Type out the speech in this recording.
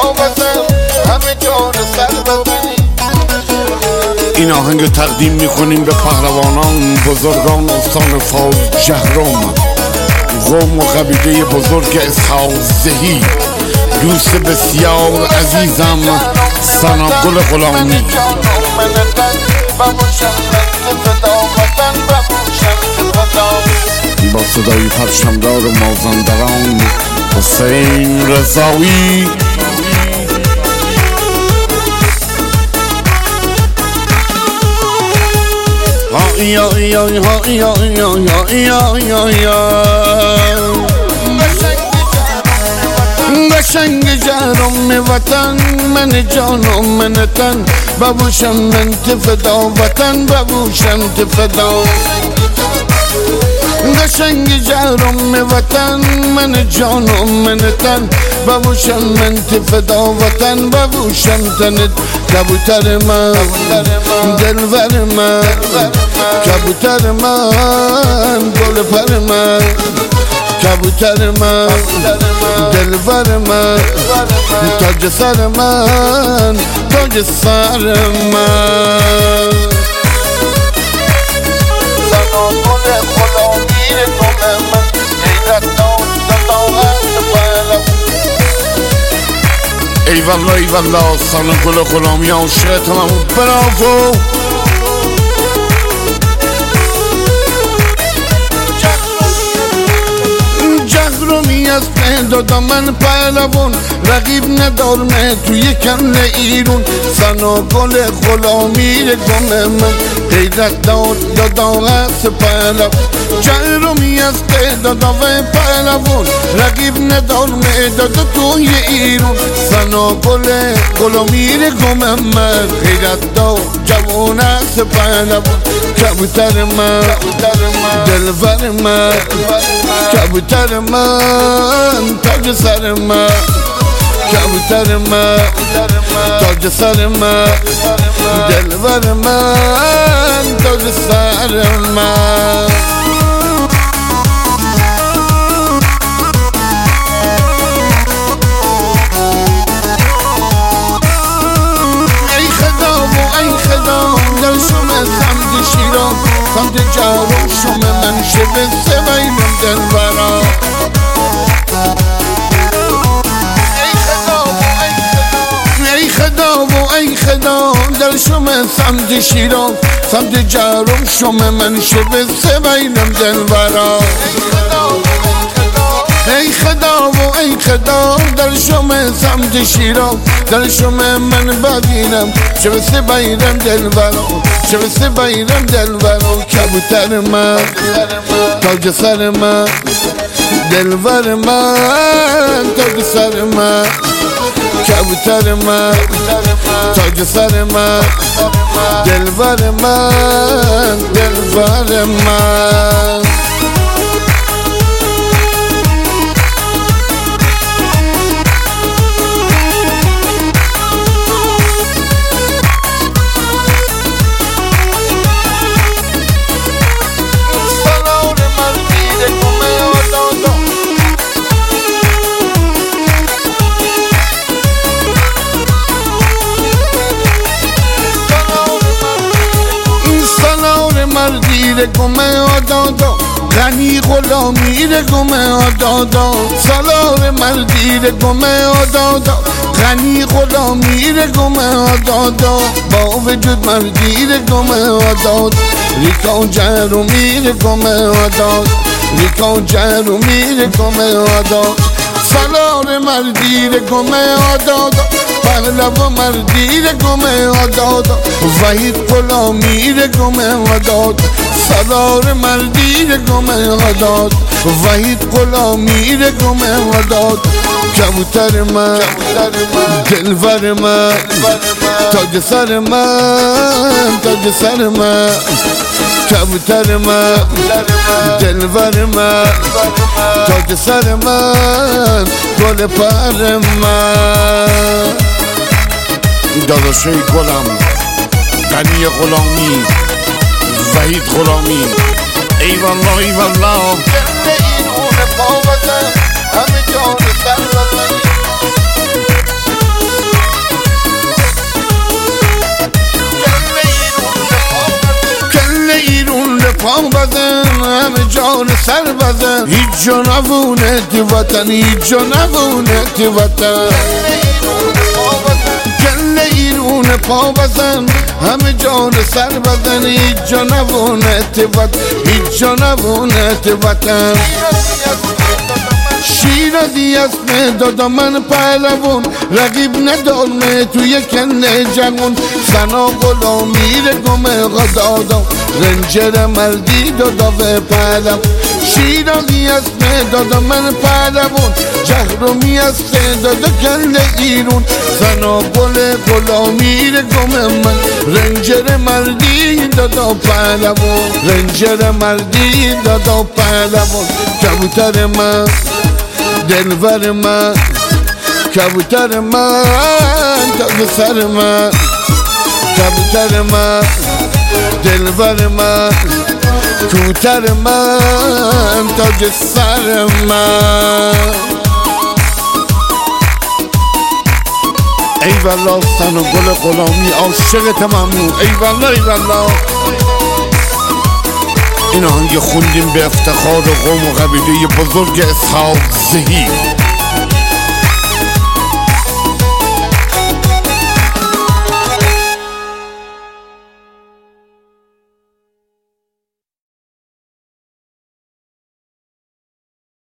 این آهنگ تقدیم میکنیم به پهلوانان بزرگان استان فاز جهرم، قوم و قبیله بزرگ اسحاق زهی، دوست بسیار عزیزم ثناگل غلامی. با صدای پرچمدار مازندران حسین رضایی. قشنگ جهرم وطن، من جانم من تن، ببوشم من فدا وطن، ببوشم فدا. قشنگ جهرم وطن، من جانم من تن، ببوشم من فدا وطن، ببوشم تنت. کبوتر من دلور من، کبوتر من گل پر من، کبوتر من دلور من، تاج سر من، تاج سر من. ای والله ای والله ثناگل غلامی عاشقتم. براو جهرمی از دادا من پهلوان، رقیب ندارمه توی کل ایرون. ثناگل غلامی گم من، غیرت دادا هست پهلوان. جهرمی از دادا و پهلوان، رقیب ندارمه دادا توی ایرون. ثناگل غلامی گم من، غیرت جوان هست پهلوان. کبوتر من دلور من، کبوتر من تاج سر من، کبوتر من تاج سر من، دلور من تاج سر من. ای خدا و ای خدا در شما سمت شیران، سمت جهرم شما من شبه سویلم دلبرا. ای خدا و ای خدا در شما سمت شیران، سمت جهرم شما من شبه سویلم دلبرا. ای خدا و ای خدا در شما سمت شیران، در شما من ببینم شبه سویلم دلبرا، شبه سویلم دلبرا. کبوتر من تاج سر من، دلبر من تاج سر من، کبوتر من تاج سر من، دلبر من دلبر من. مردی گمه آدادا، غنی غلامی گمه آدادا. سالار مردی گمه آدادا، غنی غلامی گمه آدادا. با وجود مردی گمه آداد، ریکا جهرمی گمه آداد، ریکا جهرمی گمه آداد. سالار مردی گمه آدادا، پهلوان مردی گمه آدادا. وحید غلامی گمه آداد، سالار مردی گمه آداد. وحید غلامی گمه آداد. کبوتر من دلور من، تاج سر من تاج سر من، کبوتر من دلور من، تاج سر من گل پر من. داداشای گلم غنی غلامی، وحید غلامی. ای والله ای والله همه جان سر جان سر بزن هیچ جا نبونه تی وطن هیچ جا نبونه تی وطن گله ایرون پا بزن همه جان سر بزن هیچ جا نبونه تی وطن هیچ جا نبونه تی وطن شیرازی اسم دادا من پهلوون رقیب ندارمه توی کنه جوون سنا غلامی گمه دادا رنجر مردی دادا و پهلوون شیرازی اسم دادا من پهلوون جهرومی است دادا کنه ایرون سنا غلامی گمه من رنجر مردی دادا پهلوون رنجر مردی دادا پهلوون کبوتر من دلبر من کبوتر من تاج سر من کبوتر من دلبر من کوتر من تاج سر من ای والله سن و گل غلامی عاشق ممنون ای والله ای والله این آهنگ خوندیم به افتخار قوم و قبیله بزرگ اسحاق زهی